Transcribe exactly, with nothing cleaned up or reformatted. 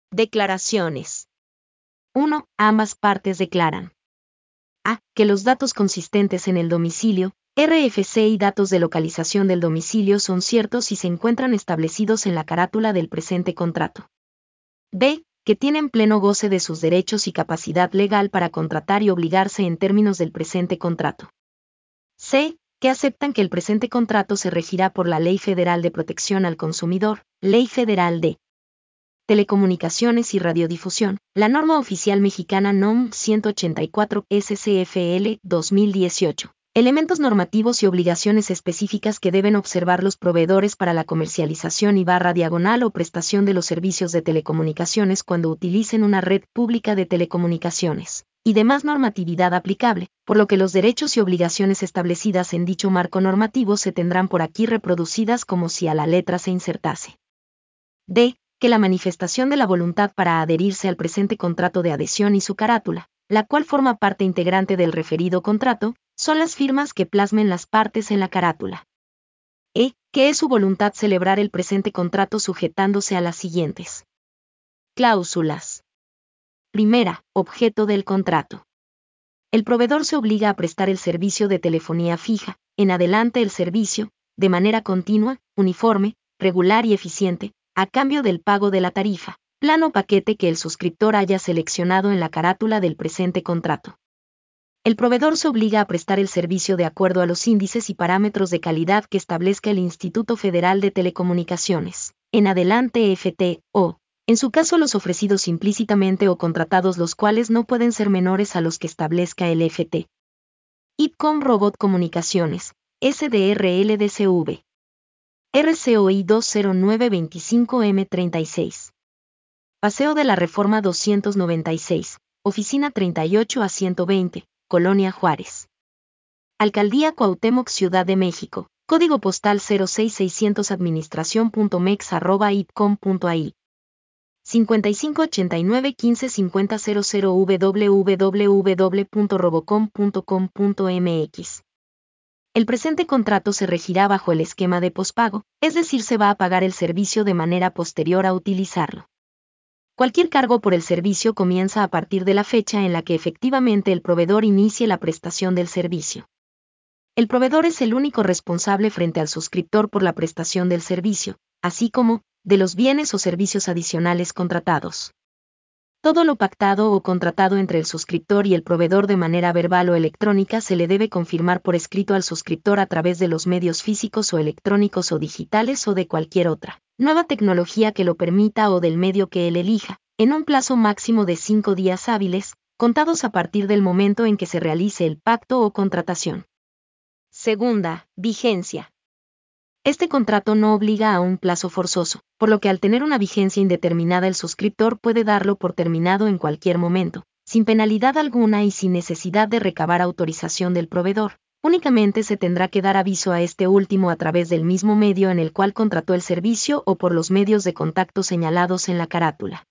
Declaraciones. uno. Ambas partes declaran: A. Que los datos consistentes en el domicilio, R F C y datos de localización del domicilio son ciertos y se encuentran establecidos en la carátula del presente contrato. B. Que tienen pleno goce de sus derechos y capacidad legal para contratar y obligarse en términos del presente contrato. C. Que aceptan que el presente contrato se regirá por la Ley Federal de Protección al Consumidor, Ley Federal de Telecomunicaciones y Radiodifusión, la norma oficial mexicana N O M ciento ochenta y cuatro S C F L dos mil dieciocho. Elementos normativos y obligaciones específicas que deben observar los proveedores para la comercialización y barra diagonal o prestación de los servicios de telecomunicaciones cuando utilicen una red pública de telecomunicaciones, y demás normatividad aplicable, por lo que los derechos y obligaciones establecidas en dicho marco normativo se tendrán por aquí reproducidas como si a la letra se insertase. D. Que la manifestación de la voluntad para adherirse al presente contrato de adhesión y su carátula, la cual forma parte integrante del referido contrato, son las firmas que plasmen las partes en la carátula. E. Que es su voluntad celebrar el presente contrato sujetándose a las siguientes cláusulas. Primera, objeto del contrato. El proveedor se obliga a prestar el servicio de telefonía fija, en adelante el servicio, de manera continua, uniforme, regular y eficiente, a cambio del pago de la tarifa, plan o paquete que el suscriptor haya seleccionado en la carátula del presente contrato. El proveedor se obliga a prestar el servicio de acuerdo a los índices y parámetros de calidad que establezca el Instituto Federal de Telecomunicaciones, en adelante F T, o, en su caso los ofrecidos implícitamente o contratados los cuales no pueden ser menores a los que establezca el F T. IPCOM Robot Comunicaciones, S D R L D C V. R C O I dos cero nueve veinticinco M treinta y seis. Paseo de la Reforma doscientos noventa y seis, Oficina treinta y ocho a ciento veinte, Colonia Juárez. Alcaldía Cuauhtémoc, Ciudad de México, Código Postal cero seis seiscientos administración punto mex arroba ipcom punto a i. cincuenta y cinco ochenta y nueve quince cincuenta cero cero www punto robocom punto com punto mx. El presente contrato se regirá bajo el esquema de pospago, es decir, se va a pagar el servicio de manera posterior a utilizarlo. Cualquier cargo por el servicio comienza a partir de la fecha en la que efectivamente el proveedor inicie la prestación del servicio. El proveedor es el único responsable frente al suscriptor por la prestación del servicio, así como de los bienes o servicios adicionales contratados. Todo lo pactado o contratado entre el suscriptor y el proveedor de manera verbal o electrónica se le debe confirmar por escrito al suscriptor a través de los medios físicos o electrónicos o digitales o de cualquier otra nueva tecnología que lo permita o del medio que él elija, en un plazo máximo de cinco días hábiles, contados a partir del momento en que se realice el pacto o contratación. Segunda, vigencia. Este contrato no obliga a un plazo forzoso, por lo que al tener una vigencia indeterminada el suscriptor puede darlo por terminado en cualquier momento, sin penalidad alguna y sin necesidad de recabar autorización del proveedor. Únicamente se tendrá que dar aviso a este último a través del mismo medio en el cual contrató el servicio o por los medios de contacto señalados en la carátula.